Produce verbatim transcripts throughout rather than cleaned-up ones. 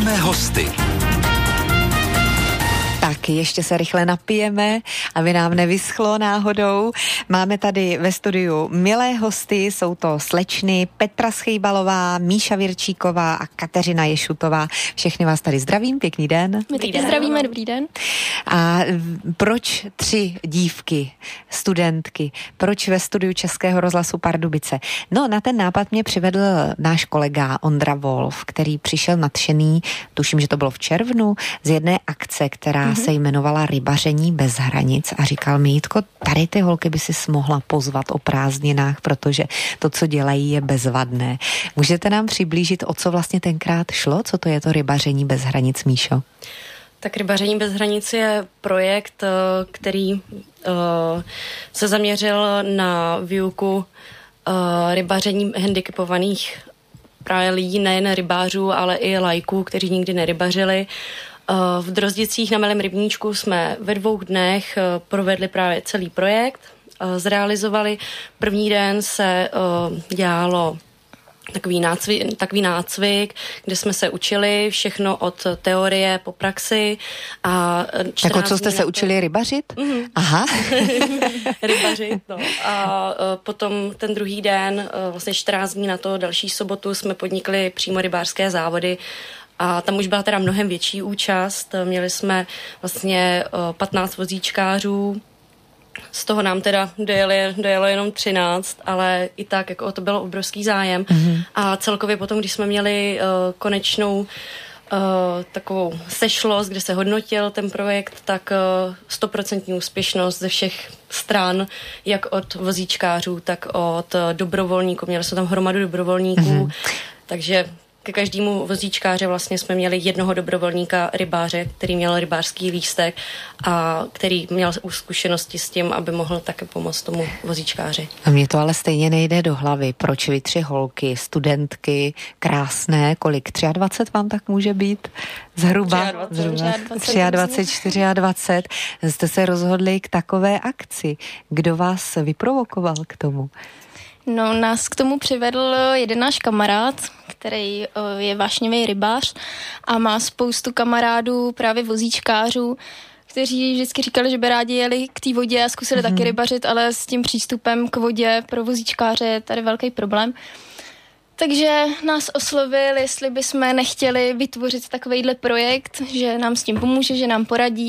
Máme hosty. Tak ještě se rychle napijeme, aby nám nevyschlo náhodou. Máme tady ve studiu milé hosty, jsou to slečny Petra Schejbalová, Míša Virčíková a Kateřina Ješutová. Všechny vás tady zdravím, pěkný den. My taky zdravíme, dobrý den. A proč tři dívky, studentky, proč ve studiu Českého rozhlasu Pardubice? No, na ten nápad mě přivedl náš kolega Ondra Wolf, který přišel nadšený, tuším, že to bylo v červnu, z jedné akce, která mm-hmm. se jmenovala Rybaření bez hranic a říkal mi: Jitko, tady ty holky by si mohla pozvat o prázdninách, protože to, co dělají, je bezvadné. Můžete nám přiblížit, o co vlastně tenkrát šlo? Co to je to Rybaření bez hranic, Míšo? Tak Rybaření bez hranic je projekt, který uh, se zaměřil na výuku uh, rybaření handicapovaných právě lidí, nejen rybářů, ale i laiků, kteří nikdy nerybařili. V Drozdicích na Malém rybníčku jsme ve dvou dnech provedli právě celý projekt, zrealizovali. První den se dělalo takový nácvik, takový nácvik, kde jsme se učili všechno od teorie po praxi. A jako co jste se to... učili rybařit? Mm-hmm. Aha. Rybařit, no. A potom ten druhý den, vlastně čtrnáct dní na to, další sobotu jsme podnikli přímo rybářské závody. A tam už byla teda mnohem větší účast. Měli jsme vlastně patnáct vozíčkářů, z toho nám teda dojeli, dojelo jenom třináct, ale i tak jako to bylo obrovský zájem. Mm-hmm. A celkově potom, když jsme měli uh, konečnou uh, takovou sešlost, kde se hodnotil ten projekt, tak stoprocentní uh, úspěšnost ze všech stran, jak od vozíčkářů, tak od uh, dobrovolníků. Měli jsme tam hromadu dobrovolníků, mm-hmm. takže ke každému vozíčkáře vlastně jsme měli jednoho dobrovolníka rybáře, který měl rybářský lístek a který měl zkušenosti s tím, aby mohl také pomoct tomu vozíčkáři. A mně to ale stejně nejde do hlavy. Proč vy tři holky, studentky, krásné, kolik? dvacet tři vám tak může být? Zhruba? dvacet, dvacet, jste se rozhodli k takové akci. Kdo vás vyprovokoval k tomu? No, nás k tomu přivedl jeden náš kamarád, který je vášnivý rybář a má spoustu kamarádů, právě vozíčkářů, kteří vždycky říkali, že by rádi jeli k té vodě a zkusili mm-hmm. taky rybařit, ale s tím přístupem k vodě pro vozíčkáře je tady velký problém. Takže nás oslovil, jestli bychom nechtěli vytvořit takovejhle projekt, že nám s tím pomůže, že nám poradí.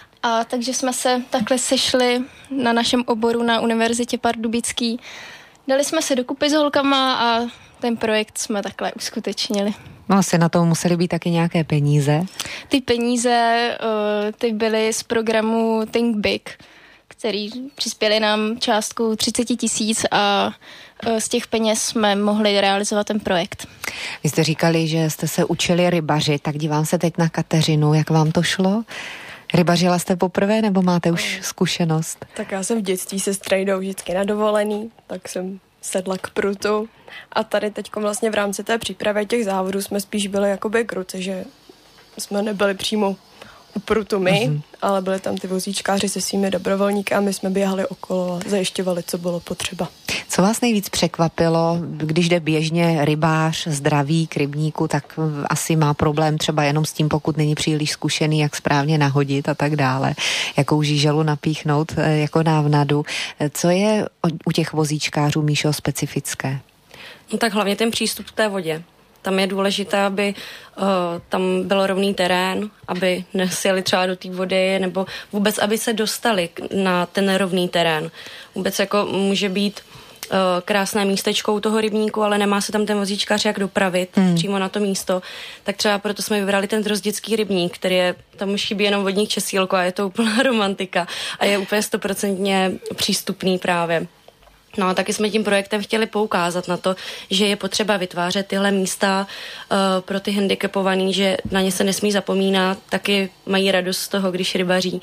A takže jsme se takhle sešli na našem oboru na Univerzitě Pardubický. Dali jsme se dokupy s holkama a ten projekt jsme takhle uskutečnili. No asi na to museli být taky nějaké peníze. Ty peníze, ty byly z programu Think Big, který přispěli nám částku třicet tisíc a z těch peněz jsme mohli realizovat ten projekt. Vy jste říkali, že jste se učili rybařit, tak dívám se teď na Kateřinu, jak vám to šlo? Rybařila jste poprvé, nebo máte už zkušenost? Tak já jsem v dětství se strejdou vždycky na dovolený, tak jsem sedla k prutu a tady teďko vlastně v rámci té přípravy těch závodů jsme spíš byli jakoby k ruce, že jsme nebyli přímo u prutu my, uh-huh. ale byli tam ty vozíčkáři se svými dobrovolníky a my jsme běhali okolo a zajišťovali, co bylo potřeba. Co vás nejvíc překvapilo, když jde běžně rybář zdravý k rybníku, tak asi má problém třeba jenom s tím, pokud není příliš zkušený, jak správně nahodit a tak dále, jakou žíželu napíchnout jako návnadu. Co je u těch vozíčkářů, Míšo, specifické? No tak hlavně ten přístup k té vodě. Tam je důležité, aby uh, tam byl rovný terén, aby nesjeli třeba do té vody, nebo vůbec, aby se dostali na ten rovný terén. Vůbec jako může být uh, krásné místečko u toho rybníku, ale nemá se tam ten vozíčkář jak dopravit hmm. přímo na to místo. Tak třeba proto jsme vybrali ten Drozdický rybník, který je, tam už chybí jenom vodník česílko a je to úplná romantika a je úplně stoprocentně přístupný právě. No a taky jsme tím projektem chtěli poukázat na to, že je potřeba vytvářet tyhle místa uh, pro ty handicapovaný, že na ně se nesmí zapomínat, taky mají radost z toho, když rybaří.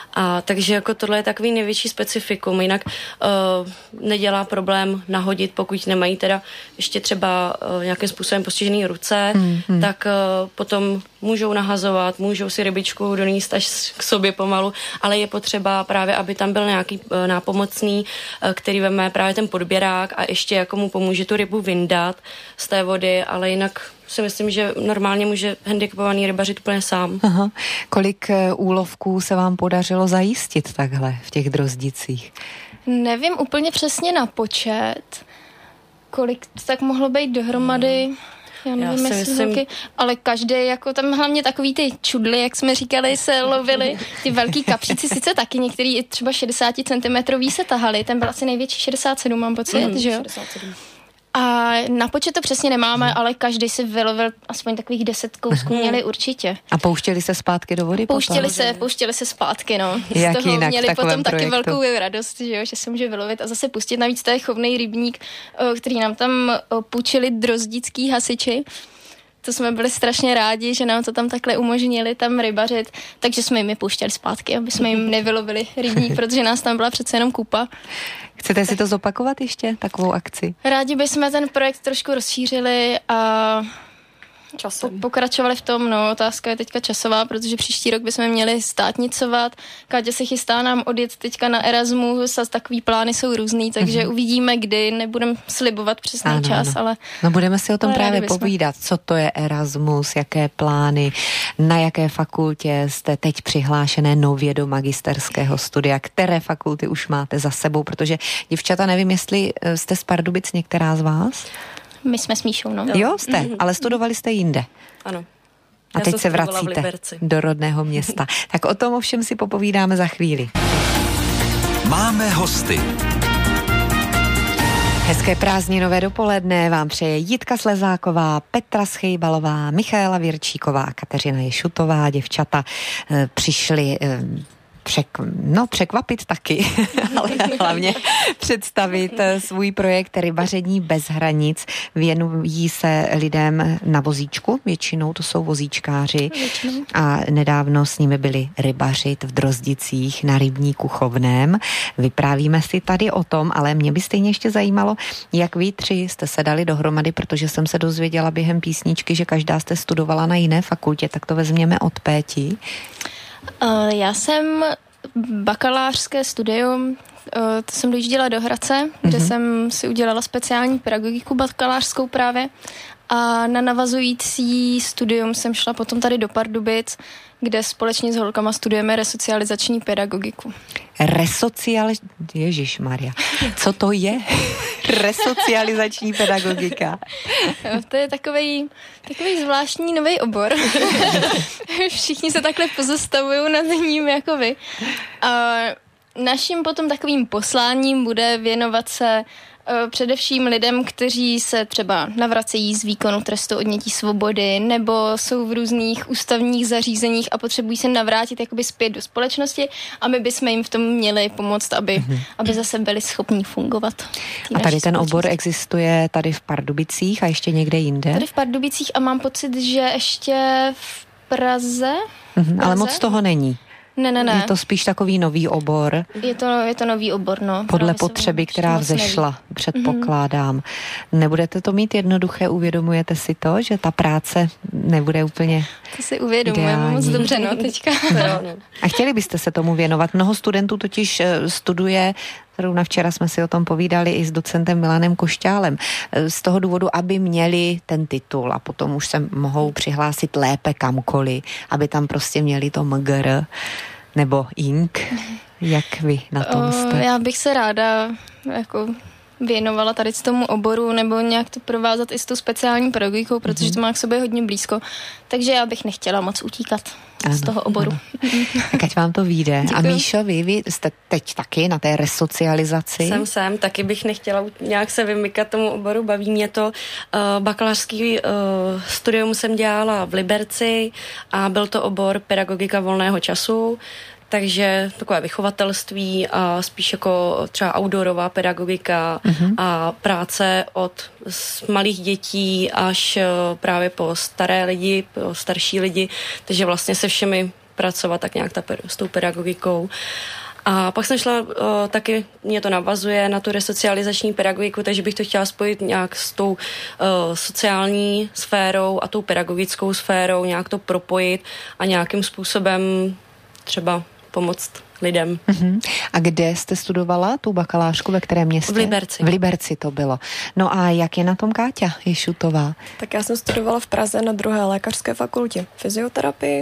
A takže jako tohle je takový největší specifikum, jinak uh, nedělá problém nahodit, pokud nemají teda ještě třeba uh, nějakým způsobem postižený ruce, hmm, hmm. tak uh, potom můžou nahazovat, můžou si rybičku donést až k sobě pomalu, ale je potřeba právě, aby tam byl nějaký uh, nápomocný, uh, který veme právě ten podběrák a ještě jako mu pomůže tu rybu vyndat z té vody, ale jinak si myslím, že normálně může handicapovaný rybařit úplně sám. Aha. Kolik úlovků se vám podařilo zajistit takhle v těch Drozdicích? Nevím úplně přesně na počet, kolik to tak mohlo být dohromady. Hmm. Já nevím, Já jestli myslím... holky, ale každý, jako tam hlavně takový ty čudly, jak jsme říkali, se lovili. Ty velký kapříci sice taky, některý třeba šedesát centimetrů se tahali, ten byl asi největší šedesát sedm, mám pocit, mm, že jo? šedesát sedm. A na počet to přesně nemáme, hmm. ale každý si vylovil aspoň takových deset kousků hmm. měli určitě. A pouštěli se zpátky do vody? Pouštěli potom? se, pouštěli se zpátky, no. Jak z toho jinak měli potom projektu? taky velkou radost, že, jo, že se může vylovit a zase pustit. Navíc to je chovnej rybník, který nám tam půjčili drozdický hasiči. To jsme byli strašně rádi, že nám to tam takhle umožnili tam rybařit, takže jsme jim je pouštěli zpátky, aby jsme jim nevylovili rybník, protože nás tam byla přece jenom kupa. Chcete si to zopakovat ještě, takovou akci? Rádi bychom ten projekt trošku rozšířili a časem. Pokračovali v tom, no, otázka je teďka časová, protože příští rok bychom měli státnicovat. Káťa se chystá nám odjet teďka na Erasmus a takový plány jsou různý, takže mm-hmm. uvidíme, kdy, nebudeme slibovat přesný ano, čas, ano. ale... No budeme si o tom právě povídat, co to je Erasmus, jaké plány, na jaké fakultě jste teď přihlášené nově do magisterského studia, které fakulty už máte za sebou, protože děvčata, nevím, jestli jste z Pardubic některá z vás? My jsme s Míšou, no. Jo, jste, mm-hmm. ale studovali jste jinde. Ano. A Já teď se vracíte do rodného města. Tak o tom ovšem si popovídáme za chvíli. Máme hosty. Hezké prázdninové dopoledne vám přeje Jitka Slezáková, Petra Schejbalová, Michaela Věrčíková a Kateřina Ješutová. Děvčata e, přišli... E, Přek, no, překvapit taky, ale hlavně představit svůj projekt Rybaření bez hranic. Věnují se lidem na vozíčku, většinou to jsou vozíčkáři a nedávno s nimi byli rybařit v Drozdicích na rybníku Chovném. Vyprávíme si tady o tom, ale mě by stejně ještě zajímalo, jak vy tři jste se dali dohromady, protože jsem se dozvěděla během písničky, že každá jste studovala na jiné fakultě, tak to vezměme od Péti. Uh, já jsem bakalářské studium, uh, to jsem dojížděla do Hradce, mm-hmm. kde jsem si udělala speciální pedagogiku bakalářskou právě a na navazující studium jsem šla potom tady do Pardubic, kde společně s holkama studujeme resocializační pedagogiku. Resocial... Ježišmarja, co to je? Resocializační pedagogika. Jo, to je takovej, takovej zvláštní nový obor. Všichni se takhle pozastavují nad ním jako vy. A naším potom takovým posláním bude věnovat se uh, především lidem, kteří se třeba navracejí z výkonu trestu odnětí svobody nebo jsou v různých ústavních zařízeních a potřebují se navrátit jakoby zpět do společnosti a my bychom jim v tom měli pomoct, aby, mm-hmm. aby zase byli schopní fungovat. A tady ten obor existuje tady v Pardubicích a ještě někde jinde? Tady v Pardubicích a mám pocit, že ještě v Praze. Mm-hmm, Praze? Ale moc toho není. Ne, ne, ne. Je to spíš takový nový obor. Je to, je to nový obor, no. Podle potřeby, která vzešla, neví. Předpokládám. Mm-hmm. Nebudete to mít jednoduché, uvědomujete si to, že ta práce nebude úplně To si uvědomujeme moc dobře, no, teďka. A chtěli byste se tomu věnovat? Mnoho studentů totiž studuje, zrovna včera jsme si o tom povídali i s docentem Milanem Košťálem, z toho důvodu, aby měli ten titul a potom už se mohou přihlásit lépe kamkoliv, aby tam prostě měli to M G R nebo ink. Jak vy na tom jste? Já bych se ráda jako věnovala tady z tomu oboru nebo nějak to provázat i s tou speciální pedagogikou, protože mm-hmm. to má k sobě hodně blízko. Takže já bych nechtěla moc utíkat ano, z toho oboru. Tak ať vám to vyjde. Děkuju. A Míšo, vy, vy jste teď taky na té resocializaci? Jsem, jsem, taky bych nechtěla nějak se vymykat tomu oboru, baví mě to. Uh, bakalářský uh, studium jsem dělala v Liberci a byl to obor pedagogika volného času. Takže takové vychovatelství a spíš jako třeba outdoorová pedagogika mm-hmm. a práce od malých dětí až právě po staré lidi, po starší lidi, takže vlastně se všemi pracovat tak nějak ta, s tou pedagogikou. A pak jsem šla, uh, taky mě to navazuje na tu resocializační pedagogiku, takže bych to chtěla spojit nějak s tou uh, sociální sférou a tou pedagogickou sférou, nějak to propojit a nějakým způsobem třeba pomoct lidem. Uh-huh. A kde jste studovala tu bakalářku, ve kterém městě? V Liberci. V Liberci to bylo. No a jak je na tom Káťa Ješutová? Tak já jsem studovala v Praze na druhé lékařské fakultě fyzioterapii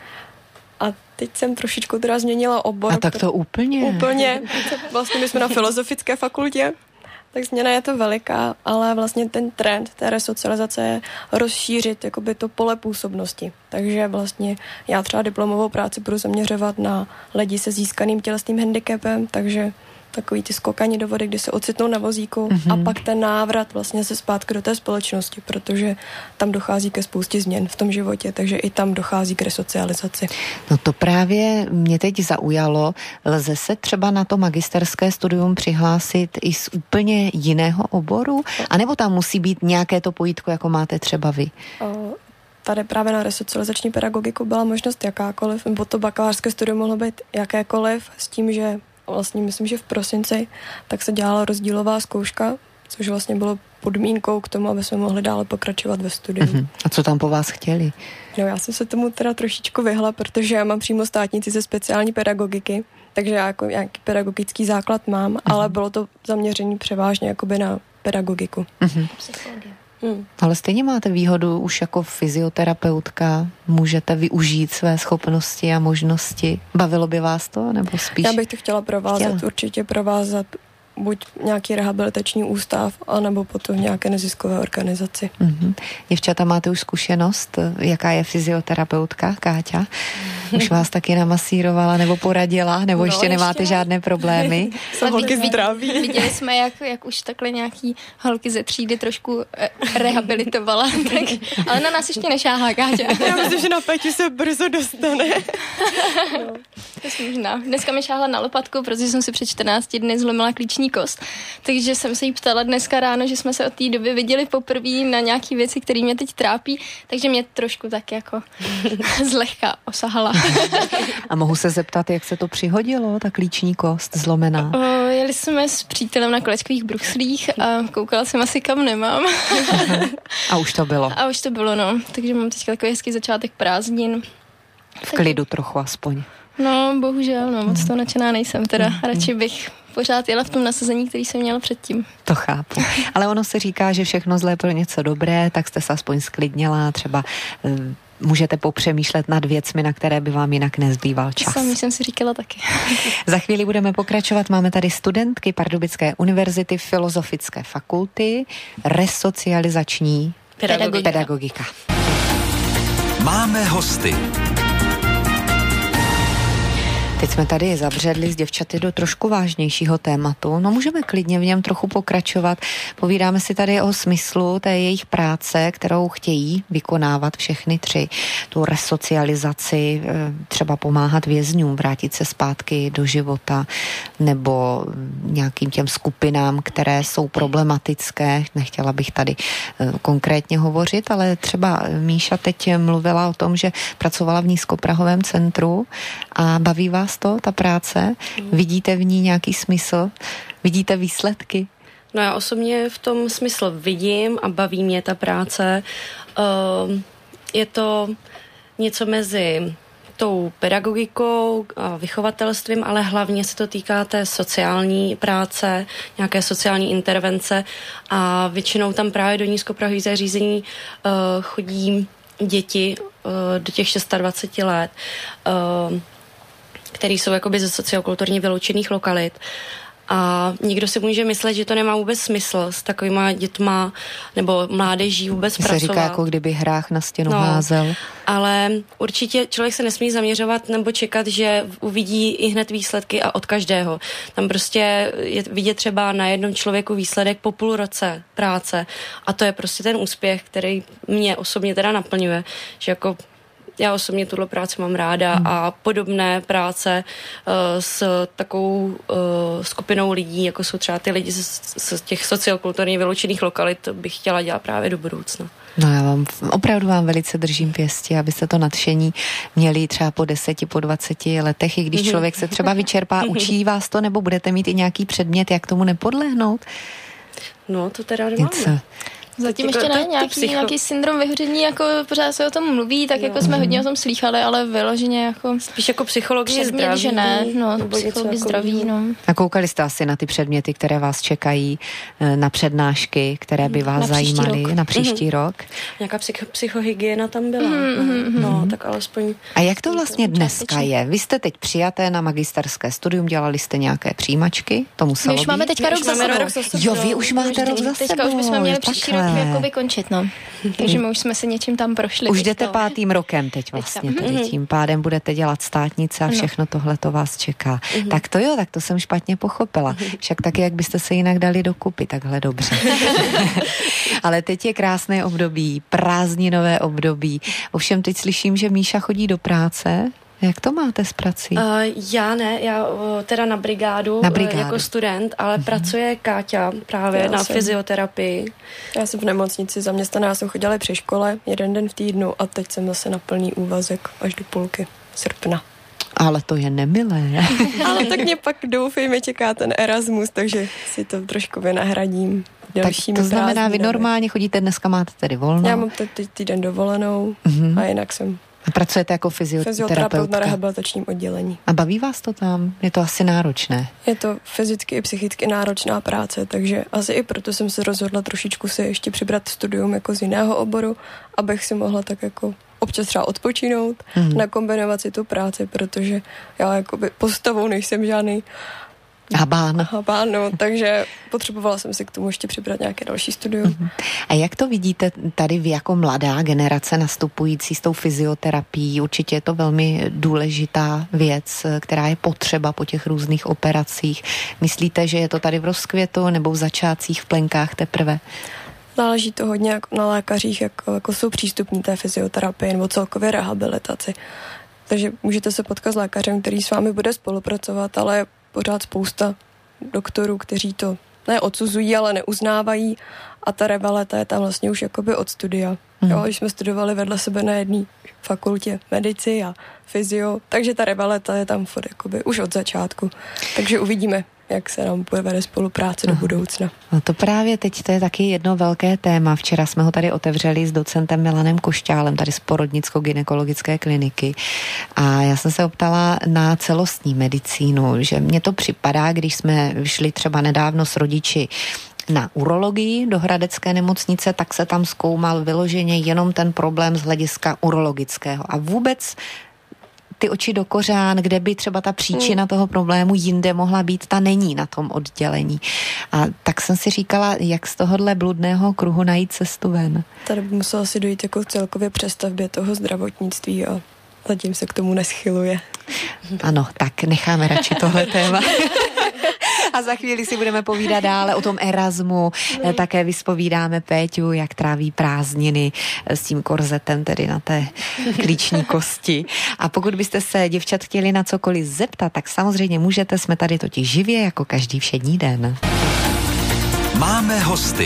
a teď jsem trošičku teda změnila obor. A tak to úplně? Úplně. Vlastně my jsme na filozofické fakultě, tak změna je to veliká, ale vlastně ten trend té resocializace je rozšířit jakoby to pole působnosti. Takže vlastně já třeba diplomovou práci budu zaměřovat na lidi se získaným tělesným handicapem, takže takový ty skokani do vody, kdy se ocitnou na vozíku mm-hmm. a pak ten návrat vlastně se zpátky do té společnosti, protože tam dochází ke spoustě změn v tom životě, takže i tam dochází k resocializaci. No to právě mě teď zaujalo. Lze se třeba na to magisterské studium přihlásit i z úplně jiného oboru? A nebo tam musí být nějaké to pojítko, jako máte třeba vy? O, tady právě na resocializační pedagogiku byla možnost jakákoliv, nebo to bakalářské studium mohlo být jakékoliv, s tím, že vlastně myslím, že v prosinci tak se dělala rozdílová zkouška, což vlastně bylo podmínkou k tomu, aby jsme mohli dále pokračovat ve studiu. Uh-huh. A co tam po vás chtěli? No já jsem se tomu teda trošičku vyhla, protože já mám přímo státnici ze speciální pedagogiky, takže já jako nějaký pedagogický základ mám, uh-huh. ale bylo to zaměření převážně jakoby na pedagogiku. Uh-huh. Psychologie. Hmm. Ale stejně máte výhodu už jako fyzioterapeutka, můžete využít své schopnosti a možnosti. Bavilo by vás to, nebo spíš? Já bych to chtěla provázat, chtěla. určitě provázat buď nějaký rehabilitační ústav, anebo potom nějaké neziskové organizaci. Mm-hmm. Děvčata, máte už zkušenost, jaká je fyzioterapeutka, Káťa? Už vás taky namasírovala nebo poradila, nebo no, ještě nemáte ještě žádné problémy? Jsou holky zdraví. Viděli jsme, jak, jak už takhle nějaký holky ze třídy trošku eh, rehabilitovala, tak, ale na nás ještě nešáhá, Káťa. Já myslím, že na Péťu se brzo dostane. No. To je možná. Dneska mi šáhla na lopatku, protože jsem si před čtrnácti dny zlomila klíční kost, takže jsem se jí ptala dneska ráno, že jsme se od té doby viděli poprvé na nějaké věci, které mě teď trápí, takže mě trošku tak jako zlehka osahala. A mohu se zeptat, jak se to přihodilo, ta klíční kost zlomená? O, jeli jsme s přítelem na kolečkových bruslích a koukala jsem asi kam nemám. A už to bylo? A už to bylo, no. Takže mám teď takový hezký začátek prázdnin. V klidu trochu aspoň. No, bohužel, no, moc toho nadšená nejsem, teda radši bych pořád jela v tom nasazení, který jsem měla předtím. To chápu. Ale ono se říká, že všechno zlé pro něco dobré, tak jste se aspoň sklidněla, třeba um, můžete popřemýšlet nad věcmi, na které by vám jinak nezbýval čas. Sami jsem si říkala taky. Za chvíli budeme pokračovat. Máme tady studentky Pardubické univerzity, Filozofické fakulty, resocializační pedagogika. pedagogika. Máme hosty. Teď jsme tady zabředli s děvčaty do trošku vážnějšího tématu. No můžeme klidně v něm trochu pokračovat. Povídáme si tady o smyslu té jejich práce, kterou chtějí vykonávat všechny tři. Tu resocializaci, třeba pomáhat vězňům, vrátit se zpátky do života, nebo nějakým těm skupinám, které jsou problematické. Nechtěla bych tady konkrétně hovořit, ale třeba Míša teď mluvila o tom, že pracovala v nízkoprahovém centru a baví vás to, ta práce? Vidíte v ní nějaký smysl? Vidíte výsledky? No já osobně v tom smysl vidím a baví mě ta práce. Uh, je to něco mezi tou pedagogikou a vychovatelstvím, ale hlavně se to týká té sociální práce, nějaké sociální intervence a většinou tam právě do nízkoprahových zařízení uh, chodí děti uh, do těch dvacet šest let, uh, který jsou jakoby ze sociokulturně vyloučených lokalit. A někdo si může myslet, že to nemá vůbec smysl s takovýma dětma nebo mládeží vůbec se pracovat. Se říká, jako kdyby hrách na stěnu no, házel. Ale určitě člověk se nesmí zaměřovat nebo čekat, že uvidí i hned výsledky a od každého. Tam prostě je vidět třeba na jednom člověku výsledek po půl roce práce a to je prostě ten úspěch, který mě osobně teda naplňuje, že jako já osobně tuhle práci mám ráda hmm. a podobné práce uh, s takovou uh, skupinou lidí, jako jsou třeba ty lidi z, z těch sociokulturně vyloučených lokalit, bych chtěla dělat právě do budoucna. No já vám, opravdu vám velice držím pěstí, abyste to nadšení měli třeba po deseti, po dvaceti letech, i když člověk se třeba vyčerpá, učí vás to, nebo budete mít i nějaký předmět, jak tomu nepodlehnout? No, to teda nemáme. Zatím ještě ne, nějaký, nějaký syndrom vyhoření, jako pořád se o tom mluví, tak jo. Jako jsme hodně o tom slýchali, ale vyloženě jako... Spíš jako psychologie zdraví, že ne, no, psychologie zdraví, no. A koukali jste asi na ty předměty, které vás čekají, na přednášky, které by vás na zajímaly rok. na příští mm-hmm. rok? Nějaká psych- psychohygiena tam byla, mm-hmm. no, no, tak alespoň... A jak to vlastně dneska je? Vy jste teď přijaté na magisterské studium, dělali jste nějaké přijímačky? To muselo My už být? máme teďka rok za sebou. Jo, vy už máte rok za sebou. Teďka už bychom měli příští rok jakoby končit, no. Takže my už jsme se něčím tam prošli. Už jdete pátým rokem teď vlastně, tady tím pádem budete dělat státnice a všechno tohle to vás čeká. Mm-hmm. Tak to jo, tak to jsem špatně pochopila. Však taky, jak byste se jinak dali dokupy, takhle dobře. Ale teď je krásné období, prázdninové období. Ovšem teď slyším, že Míša chodí do práce. Jak to máte s prací? Uh, já ne, já uh, teda na brigádu, na brigádu. jako student, ale mm-hmm. pracuje Káťa právě já na jsem, fyzioterapii. Já jsem v nemocnici zaměstnaná, já jsem chodila při škole jeden den v týdnu a teď jsem zase na plný úvazek až do půlky srpna. Ale to je nemilé. Ale tak mě pak doufejme čeká ten Erasmus, takže si to trošku vynahradím dalšími Tak to znamená, prázdninami. Vy normálně chodíte, dneska máte tedy volno? Já mám teď týden dovolenou mm-hmm. a jinak jsem a pracujete jako fyzioterapeutka na rehabilitačním oddělení. A baví vás to tam? Je to asi náročné. Je to fyzicky i psychicky náročná práce, takže asi i proto jsem se rozhodla trošičku si ještě přibrat studium jako z jiného oboru, abych si mohla tak jako občas třeba odpočinout, mm. nakombinovat si tu práci, protože já jakoby postavou nejsem žádný Habán. Habán, no, takže potřebovala jsem si k tomu ještě přibrat nějaké další studium. Mm. A jak to vidíte tady vy jako mladá generace nastupující s tou fyzioterapií? Určitě je to velmi důležitá věc, která je potřeba po těch různých operacích. Myslíte, že je to tady v rozkvětu nebo v začátcích, v plenkách teprve? Záleží to hodně jako na lékařích, jako, jako jsou přístupní té fyzioterapii nebo celkově rehabilitaci. Takže můžete se potkat s lékařem, který s vámi bude spolupracovat, ale je pořád spousta doktorů, kteří to ne odsuzují, ale neuznávají a ta revaleta je tam vlastně už jakoby od studia. Mm. Jo, když jsme studovali vedle sebe na jedné fakultě medici a fyzio, takže ta revaleta je tam furt jakoby už od začátku. Takže uvidíme, jak se nám povede spolupráce do budoucna. No to právě teď to je taky jedno velké téma. Včera jsme ho tady otevřeli s docentem Milanem Košťálem, tady z Porodnicko-gynekologické kliniky. A já jsem se optala na celostní medicínu, že mně to připadá, když jsme šli třeba nedávno s rodiči na urologii do hradecké nemocnice, tak se tam zkoumal vyloženě jenom ten problém z hlediska urologického. A vůbec ty oči do kořán, kde by třeba ta příčina toho problému jinde mohla být, ta není na tom oddělení. A tak jsem si říkala, jak z tohohle bludného kruhu najít cestu ven. Tady by muselo asi dojít jako celkově přestavbě toho zdravotnictví a zatím se k tomu neschyluje. Ano, tak necháme radši tohle téma. A za chvíli si budeme povídat dále o tom Erasmu. No. Také vyspovídáme Péťu, jak tráví prázdniny s tím korzetem, tedy na té klíční kosti. A pokud byste se, děvčat, chtěli na cokoliv zeptat, tak samozřejmě můžete, jsme tady totiž živě, jako každý všední den. Máme hosty.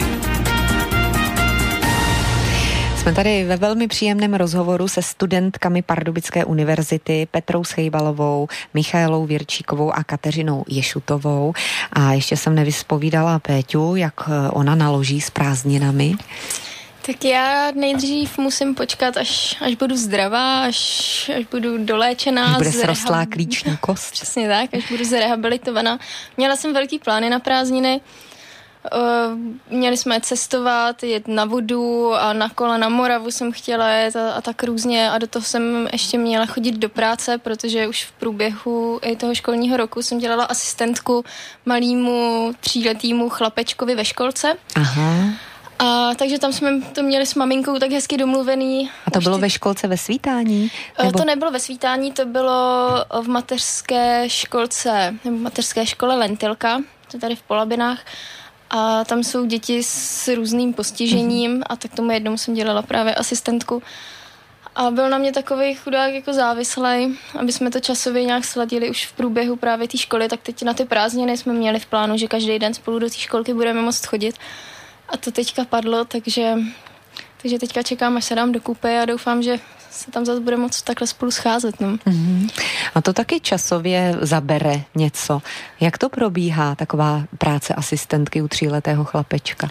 Jsme tady ve velmi příjemném rozhovoru se studentkami Pardubické univerzity Petrou Schejbalovou, Michaelou Věrčíkovou a Kateřinou Ješutovou. A ještě jsem nevyspovídala Péťu, jak ona naloží s prázdninami. Tak já nejdřív musím počkat, až, až budu zdravá, až, až budu doléčená. Až bude zreha... srostlá klíční kost. Přesně tak, až budu zrehabilitovaná. Měla jsem velký plány na prázdniny. Uh, měli jsme cestovat, jet na vodu a na kole na Moravu jsem chtěla jet a, a tak různě a do toho jsem ještě měla chodit do práce, protože už v průběhu i toho školního roku jsem dělala asistentku malýmu tříletýmu chlapečkovi ve školce. Aha. A takže tam jsme to měli s maminkou tak hezky domluvený. A to už bylo ty... ve školce ve Svítání? Nebo... To nebylo ve Svítání, to bylo v mateřské školce, nebo mateřské škole Lentilka, to tady v Polabinách. A tam jsou děti s různým postižením mm-hmm. a tak tomu jednou jsem dělala právě asistentku. A byl na mě takový chudák jako závislej, aby jsme to časově nějak sladili už v průběhu právě té školy, tak teď na ty prázdniny jsme měli v plánu, že každý den spolu do té školky budeme moct chodit. A to teďka padlo, takže, takže teďka čekám, až se dám do kupy a doufám, že se tam zase bude moct takhle spolu scházet. No. Mm-hmm. A to taky časově zabere něco. Jak to probíhá, taková práce asistentky u tříletého chlapečka?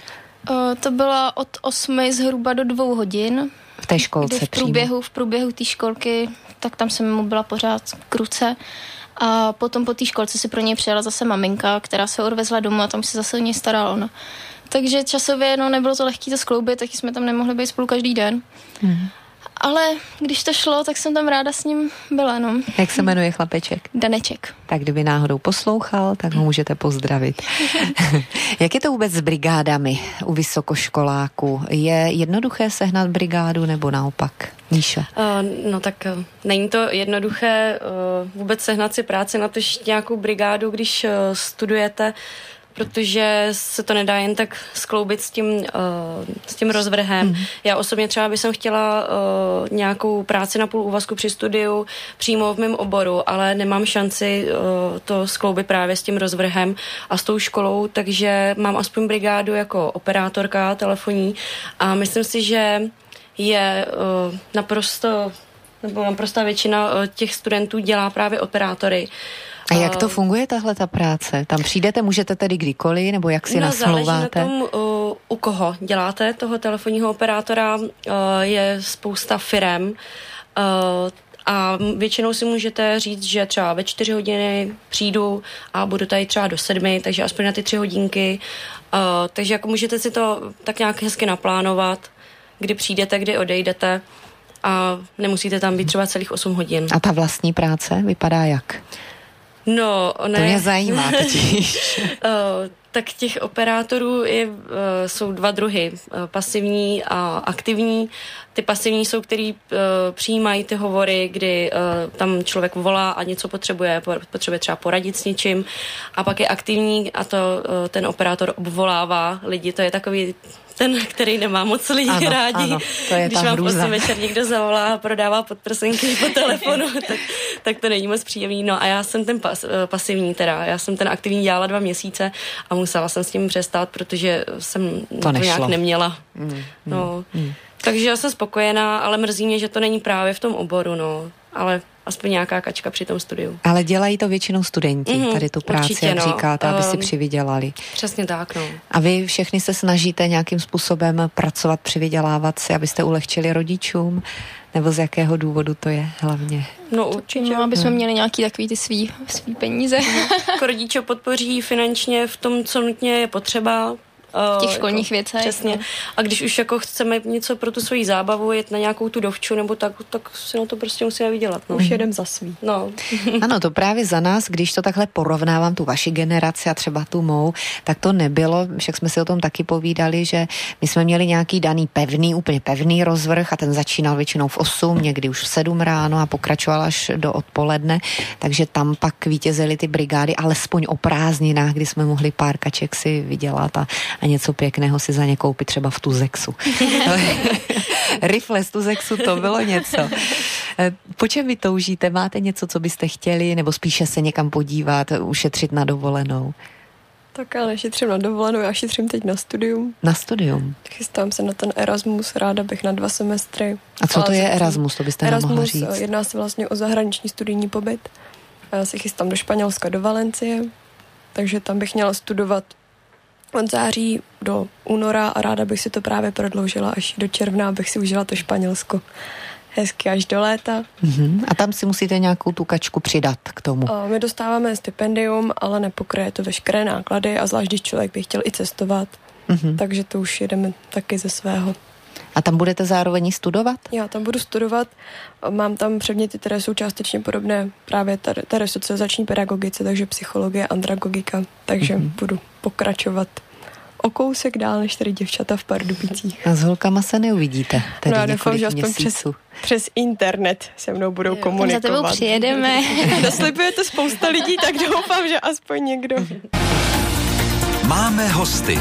Uh, to byla od osmi zhruba do dvou hodin. V té školce v průběhu, v průběhu té školky, tak tam jsem mu byla pořád k ruce. A potom po té školce si pro něj přijela zase maminka, která se odvezla domů a tam se zase o něj starala ona. Takže časově no, nebylo to lehké to skloubit, taky jsme tam nemohli být spolu každý den. Hmm. Ale když to šlo, tak jsem tam ráda s ním byla, no. Jak se jmenuje chlapeček? Daneček. Tak kdyby náhodou poslouchal, tak ho můžete pozdravit. Jak je to vůbec s brigádami u vysokoškoláků? Je jednoduché sehnat brigádu nebo naopak? Míša? Uh, no tak uh, není to jednoduché uh, vůbec sehnat si práci na to nějakou brigádu, když uh, studujete, protože se to nedá jen tak skloubit s tím, uh, s tím rozvrhem. Mm. Já osobně třeba bych chtěla uh, nějakou práci na půl úvazku při studiu přímo v mém oboru, ale nemám šanci uh, to skloubit právě s tím rozvrhem a s tou školou, takže mám aspoň brigádu jako operátorka telefonní a myslím si, že je uh, naprosto, nebo naprostá většina uh, těch studentů dělá právě operátory. A jak to funguje, tahle ta práce? Tam přijdete, můžete tedy kdykoliv, nebo jak si no, nasmlouváte? Záleží na tom, uh, u koho děláte toho telefonního operátora. Uh, je spousta firem uh, a většinou si můžete říct, že třeba ve čtyři hodiny přijdu a budu tady třeba do sedmi, takže aspoň na ty tři hodinky. Uh, takže jako můžete si to tak nějak hezky naplánovat, kdy přijdete, kdy odejdete a nemusíte tam být třeba celých osm hodin. A ta vlastní práce vypadá jak? No, ne. To mě zajímá totiž. Tak těch operátorů je, jsou dva druhy, pasivní a aktivní. Ty pasivní jsou, který přijímají ty hovory, kdy tam člověk volá a něco potřebuje, potřebuje třeba poradit s něčím. A pak je aktivní a to ten operátor obvolává lidi. To je takový ten, který nemá moc lidí ano, rádi. Ano, to je Když vám prostě večer někdo zavolá a prodává podprsenky po telefonu, tak, tak to není moc příjemný. No a já jsem ten pas, pasivní teda. Já jsem ten aktivní dělala dva měsíce a musela jsem s tím přestat, protože jsem to, to nějak neměla. Mm, no. mm. Takže já jsem spokojená, ale mrzí mě, že to není právě v tom oboru, no. Ale aspoň nějaká kačka při tom studiu. Ale dělají to většinou studenti, mm, tady tu práci, určitě, jak no. říkáte, aby um, si přivydělali. Přesně tak, no. A vy všechny se snažíte nějakým způsobem pracovat, přivydělávat si, abyste ulehčili rodičům? Nebo z jakého důvodu to je hlavně? No určitě, no, aby jsme hmm. měli nějaký takový ty svý, svý peníze. Jako rodiče podpoří finančně v tom, co nutně je potřeba. V těch školních jako, věcech. Přesně. A když už jako chceme něco pro tu svoji zábavu, jet na nějakou tu dovču, nebo tak, tak si na to prostě musíme vydělat. No. Už jedem za svý. No. Ano, to právě za nás, když to takhle porovnávám, tu vaši generaci a třeba tu mou, tak to nebylo, však jsme si o tom taky povídali, že my jsme měli nějaký daný pevný, úplně pevný rozvrh a ten začínal většinou v osm, někdy už v sedm ráno a pokračoval až do odpoledne, takže tam pak vítězily ty brigády, alespoň o prázdninách, kdy jsme mohli pár kaček si vydělat a a něco pěkného si za ně koupit třeba v Tuzexu. Rifle z Tuzexu, to bylo něco. Po čem vy toužíte? Máte něco, co byste chtěli, nebo spíše se někam podívat, ušetřit na dovolenou? Tak ale šetřím na dovolenou, já šetřím teď na studium. Na studium? Chystám se na ten Erasmus, ráda bych na dva semestry. A co to je Erasmus, to byste nám mohla říct? Erasmus, jedná se vlastně o zahraniční studijní pobyt. A já se chystám do Španělska, do Valencie, takže tam bych měla studovat od září do února a ráda bych si to právě prodloužila až do června, abych si užila to Španělsko hezky až do léta. Uh-huh. A tam si musíte nějakou tu kačku přidat k tomu. A my dostáváme stipendium, ale nepokryje to veškeré náklady a zvlášť, když člověk by chtěl i cestovat, uh-huh. takže to už jedeme taky ze svého. A tam budete zároveň studovat? Já tam budu studovat, mám tam předměty, které jsou částečně podobné právě tady, tady socializační pedagogice, takže psychologie, andragogika, takže uh-huh. budu pokračovat o kousek dál než tady děvčata v Pardubicích. A s holkama se neuvidíte tady no, několik doufám, měsíců. Přes, přes internet se mnou budou jo, komunikovat. Za tebou přijedeme. Naslibuje to spousta lidí, tak doufám, že aspoň někdo. Máme hosty.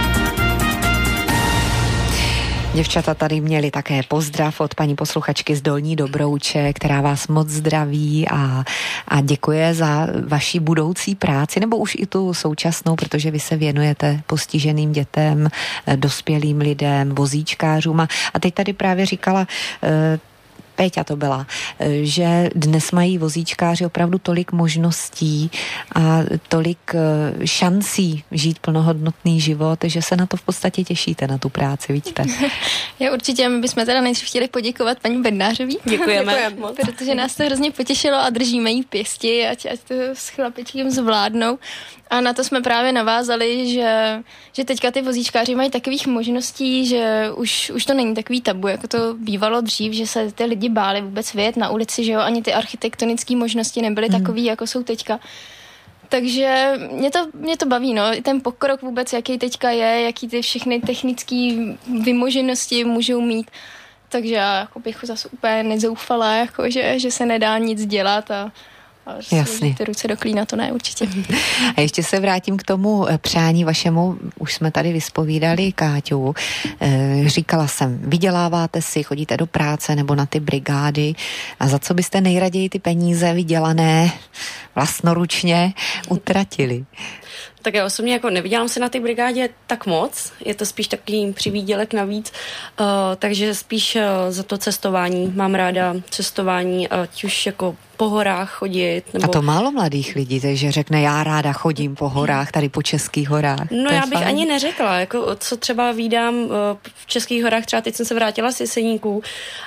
Děvčata tady měli také pozdrav od paní posluchačky z Dolní Dobrouče, která vás moc zdraví a, a děkuje za vaši budoucí práci, nebo už i tu současnou, protože vy se věnujete postiženým dětem, dospělým lidem, vozíčkářům. A, a teď tady právě říkala, Péťa to byla, že dnes mají vozíčkáři opravdu tolik možností a tolik šancí žít plnohodnotný život, že se na to v podstatě těšíte, na tu práci, vidíte? Já určitě, my bychom teda nejdřív chtěli poděkovat paní Bednářový. Děkujeme. Děkujeme. Protože nás to hrozně potěšilo a držíme jí v pěsti, ať, ať to s chlapičkem zvládnou. A na to jsme právě navázali, že, že teďka ty vozíčkáři mají takových možností, že už, už to není takový tabu, jako to bývalo dřív, že se ty lidi báli vůbec vyjet na ulici, že jo, ani ty architektonické možnosti nebyly mm. takový, jako jsou teďka. Takže mě to, mě to baví, no, ten pokrok vůbec, jaký teďka je, jaký ty všechny technické vymoženosti můžou mít. Takže já jako bych zase úplně nezoufala, jako, že, že se nedá nic dělat a Jasně. Ty ruce do klína, to ne, určitě. A ještě se vrátím k tomu přání vašemu, už jsme tady vyspovídali Káťu. E, říkala jsem, vyděláváte si, chodíte do práce nebo na ty brigády a za co byste nejraději ty peníze vydělané vlastnoručně utratili? Tak já osobně jako nevydělám se na té brigádě tak moc, je to spíš takový přivýdělek navíc, uh, takže spíš uh, za to cestování. Mám ráda cestování, ať už jako po horách chodit. Nebo... A to málo mladých lidí, takže řekne, já ráda chodím po horách, tady po českých horách. No já bych fajn. ani neřekla, jako co třeba vídám uh, v českých horách, třeba teď jsem se vrátila z Jeseníků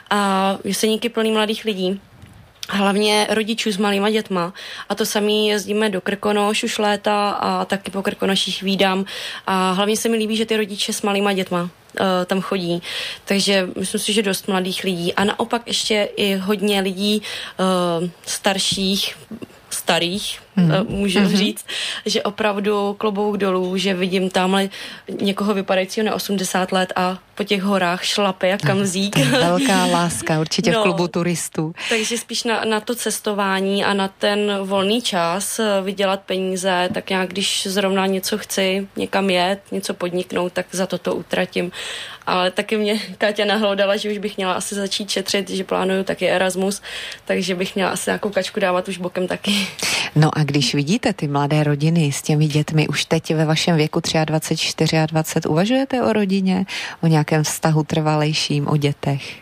a Jeseníky plný mladých lidí. Hlavně rodičů s malýma dětma. A to samý jezdíme do Krkonoš už léta a taky po Krkonoších vídám. A hlavně se mi líbí, že ty rodiče s malýma dětma uh, tam chodí. Takže myslím si, že dost mladých lidí. A naopak ještě i hodně lidí uh, starších, starých, mm. můžu mm-hmm. říct, že opravdu klobouk dolů, že vidím tamhle někoho vypadajícího na osmdesát let a po těch horách šlape jak kamzík. Velká láska určitě no, v klubu turistů. Takže spíš na, na to cestování a na ten volný čas vydělat peníze, tak nějak když zrovna něco chci, někam jet, něco podniknout, tak za to to utratím. Ale taky mě Káťa nahlodala, že už bych měla asi začít šetřit, že plánuju taky Erasmus, takže bych měla asi nějakou kačku dávat už bokem taky. No a když vidíte ty mladé rodiny s těmi dětmi, už teď ve vašem věku dvacet tři, dvacet čtyři, uvažujete o rodině, o nějakém vztahu trvalejším, o dětech?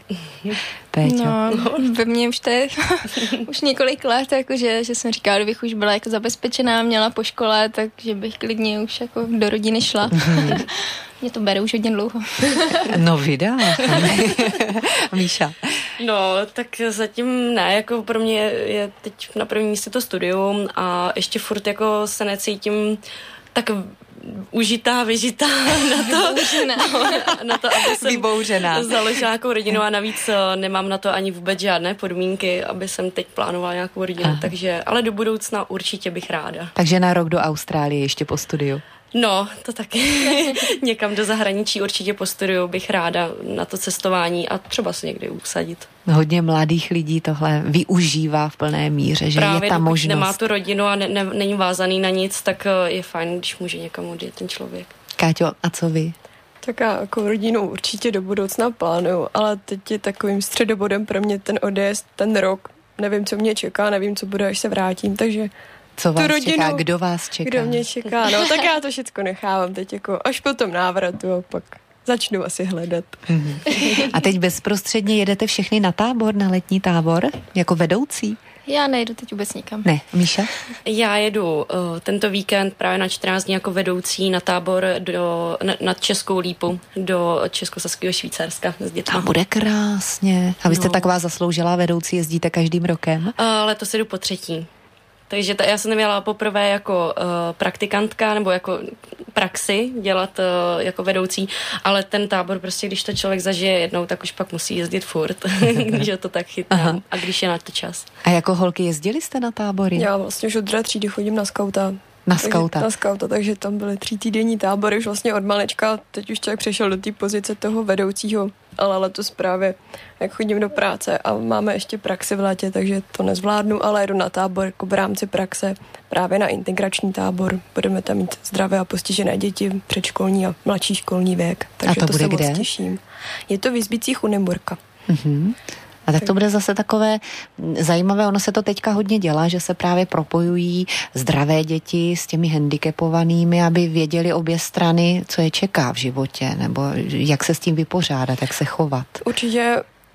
Péťo? No, ve mně už to je už několik let, jakože, že jsem říkala, kdybych už byla jako zabezpečená, měla po škole, takže bych klidně už jako do rodiny šla. Mě to bere už hodně dlouho. No vydá. Míša. No, tak zatím ne, jako pro mě je teď na prvním místě to studium a ještě furt jako se necítím tak užitá, vyžitá na to, na to, aby jsem vybouřená. Založila nějakou rodinu a navíc nemám na to ani vůbec žádné podmínky, aby jsem teď plánovala nějakou rodinu, Aha. takže, ale do budoucna určitě bych ráda. Takže na rok do Austrálie ještě po studiu. No, to taky. Někam do zahraničí určitě po studiu bych ráda na to cestování a třeba se někdy usadit. Hodně mladých lidí tohle využívá v plné míře, že Právě je ta možnost. Nemá tu rodinu a ne, ne, není vázaný na nic, tak je fajn, když může někam odjet ten člověk. Káťo, a co vy? Tak já jako rodinu určitě do budoucna plánuju, ale teď je takovým středobodem pro mě ten odjezd, ten rok. Nevím, co mě čeká, nevím, co bude, až se vrátím, takže co vás rodinu, čeká? Kdo vás čeká? Kdo mě čeká, no tak já to všechno nechávám teď jako až po tom návratu a pak začnu asi hledat. Mm-hmm. A teď bezprostředně jedete všechny na tábor, na letní tábor, jako vedoucí? Já nejdu teď vůbec nikam. Ne, Míša? Já jedu uh, tento víkend právě na čtrnáct dní jako vedoucí na tábor do, na, nad Českou Lípu do Českosaského Švýcarska s dětmi. Tam bude krásně. A vy jste no. taková zasloužilá vedoucí, jezdíte každým rokem? Uh, letos jedu po třetí. Takže ta, já jsem neměla poprvé jako uh, praktikantka nebo jako praxi dělat uh, jako vedoucí, ale ten tábor prostě, když to člověk zažije jednou, tak už pak musí jezdit furt, když to tak chytám Aha. a když je na to čas. A jako holky jezdili jste na tábory? Já vlastně už od druhé třídy chodím na skauta. Na skauta. Na skauta, takže tam byly tří týdenní tábory už vlastně od malečka. Teď už člověk přešel do té pozice toho vedoucího, ale letos právě jak chodím do práce a máme ještě praxi v létě, takže to nezvládnu, ale jedu na tábor jako v rámci praxe právě na integrační tábor. Budeme tam mít zdravé a postižené děti, předškolní a mladší školní věk. Takže a to, to bude se kde? moc těším. Je to v Jizbicích u Nymburka. Mhm. A tak to bude zase takové zajímavé, ono se to teďka hodně dělá, že se právě propojují zdravé děti s těmi handicapovanými, aby věděli obě strany, co je čeká v životě, nebo jak se s tím vypořádat, jak se chovat. Určitě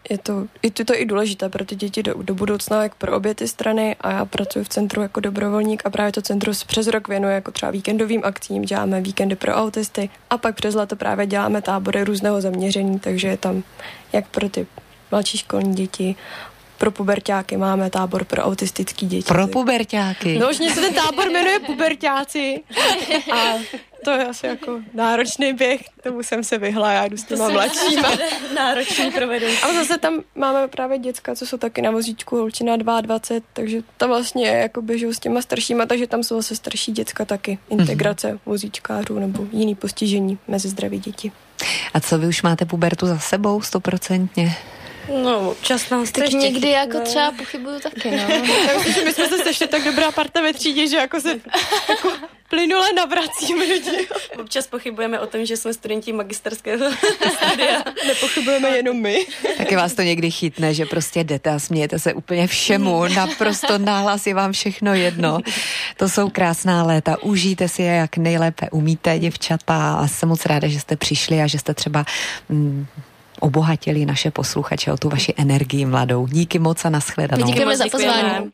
je to, je to, to i důležité pro ty děti do, do budoucna, jak pro obě ty strany, a já pracuji v centru jako dobrovolník a právě to centrum se přes rok věnuje jako třeba víkendovým akcím, děláme víkendy pro autisty a pak přes léto právě děláme tábory různého zaměření, takže je tam jak pro ty mladší školní děti, pro puberťáky máme tábor pro autistický děti. Pro puberťáky? No už se ten tábor jmenuje puberťáci a to je asi jako náročný běh, tomu jsem se vyhla, já jdu s těma mladšíma. Náročný provedení. A zase tam máme právě děcka, co jsou taky na vozíčku, holčina dvacet dva, takže tam vlastně je jako běžou s těma staršíma, takže tam jsou zase starší děcka taky. Integrace mm-hmm. vozíčkářů nebo jiný postižení mezi zdraví děti. A co vy už máte pubertu za sebou stoprocentně? No, občas nás tak ještě někdy chytne. jako třeba pochybuju taky, no. Já myslím, že my jsme se ještě tak dobrá parta ve třídě, že jako se jako plynule navracíme lidi. Občas pochybujeme o tom, že jsme studenti magisterského studia. Nepochybujeme jenom my. Taky vás to někdy chytne, že prostě jdete a smějete se úplně všemu, naprosto náhlas je vám všechno jedno. To jsou krásná léta, užijte si je, jak nejlépe umíte, děvčata, a jsem moc ráda, že jste přišli a že jste třeba mm, obohatili naše posluchače o tu vaši energii mladou. Díky moc a nashledanou. Díky moc za pozvání.